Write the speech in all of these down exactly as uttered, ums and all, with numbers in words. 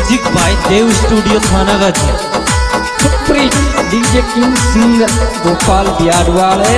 Music by Dev studio Thanagazi. Supreet DJ king singer Gopal Bihar वाले।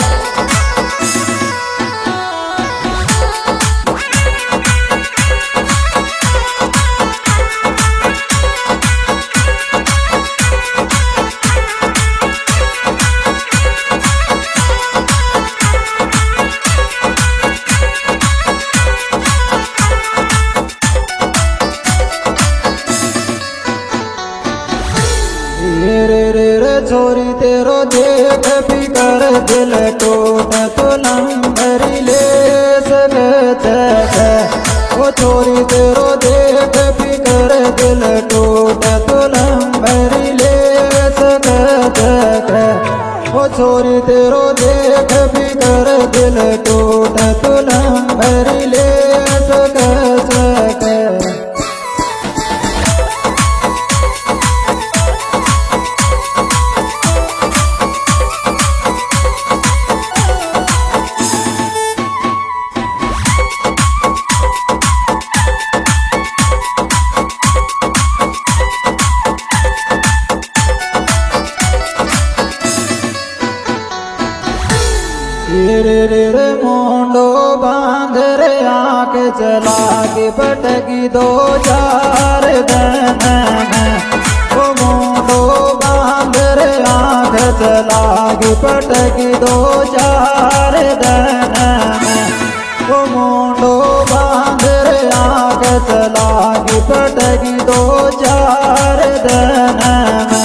रे रे रे छोरी तेरो देख भी कर दिल टूट तो लंबरी ले सकते है। वो छोरी तेरो देख भी कर दिल टूट तो लंबरी ले सकते है। वो छोरी तेरो देख भी कर दिल टूट तो लंबरी ले सकते है। रे रे रे मोंडो बांध रे आँख चला के पटकी दो चार दिन में। वो मोंडो बांध रे आँख चला के पटकी दो चार दिन में। वो मोंडो बांध रे आँख चला के पटकी दो चार दिन में।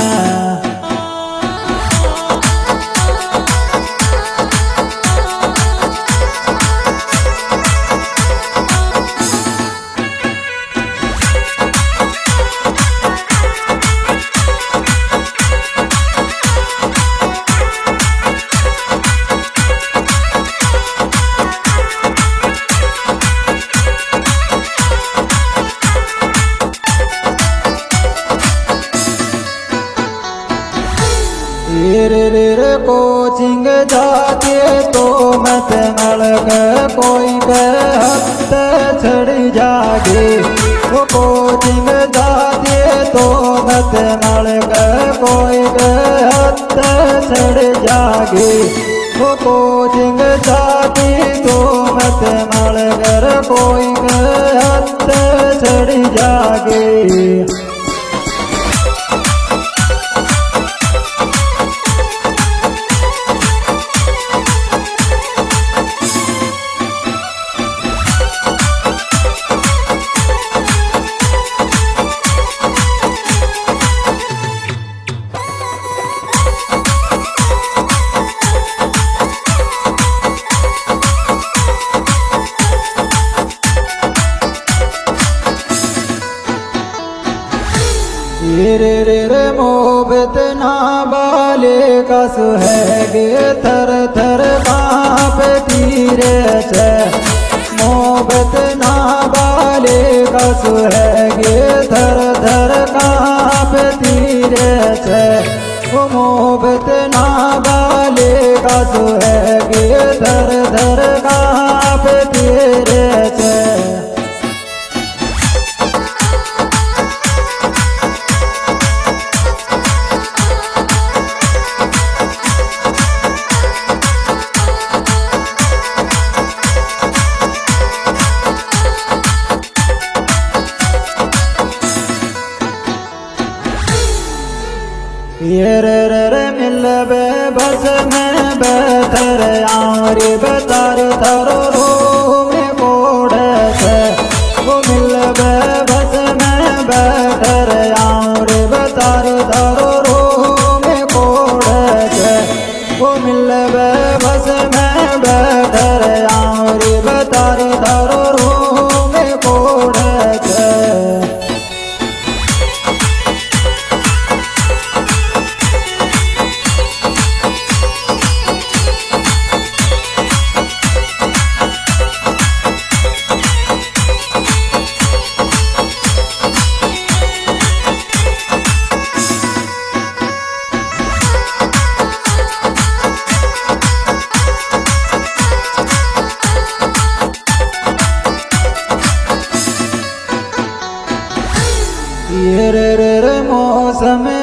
रे रे रे कोचिंग जाके तो मत नलक कोई के हद छड़ जागे। वो कोचिंग जाके तो मत नलक कोई के हद छड़ जागे। वो कोचिंग जाके तो मत नलक कोई के हद छड़ जागे। रे रे रे मोहब्बत ना बाले का सुहागे थर थर कांपती रे छे। मोहब्बत ना बाले का सुहागे थर थर कांपती रे छे। वो मोहब्बत ना बाले का सुहागे थर थर कांपती रे छे। ये रे रे रे मिलबे बस में बेहतर आरी बेतार थारो रो में कोड़ से। वो मिलबे बस में बेहतर आरी बेतार थारो रो में कोड़ से। वो मिलबे बस में बेहतर आरी बेतार थारो रो में कोड़ से।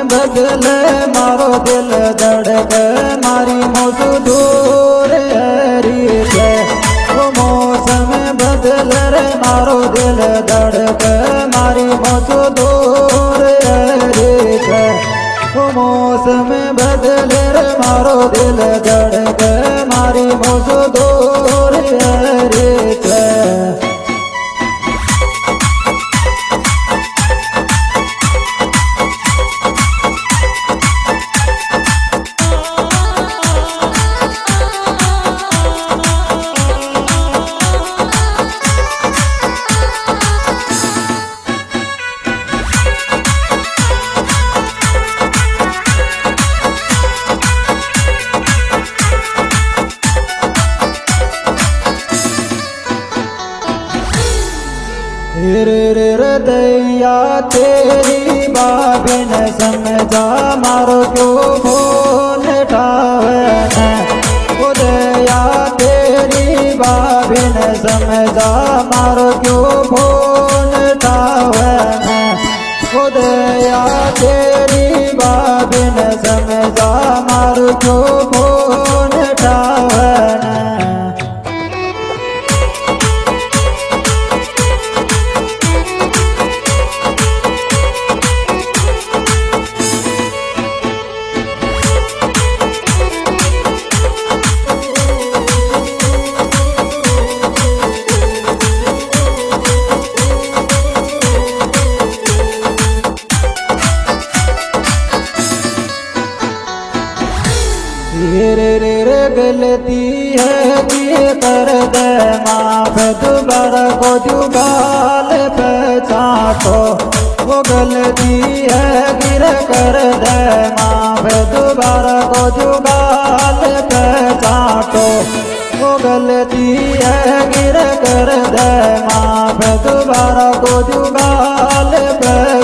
बदले मारो दिल धड़क मारी मौसू दूर हरी से वो मौसम बदले रे मारो दिल धड़क मारी मौसू दूर हरी से वो मौसम बदले रे मारो दिल धड़क मारी मौसू दूर हरी से दैया तेरी बाबिन समझा मारो क्यों फोन उठावे ओ दया तेरी बाबिन समझा मारो क्यों फोन उठावे ओ दया तेरी बाबिन समझा मारो क्यों फोन उठावे रे रे रे गलती है कि कर दे माफ दोबारा को जुगाल पहचातो वो गलती है गिर कर दे माफ दोबारा को जुगाल पहचातो वो गलती है गिर कर दे माफ दोबारा को जुगाल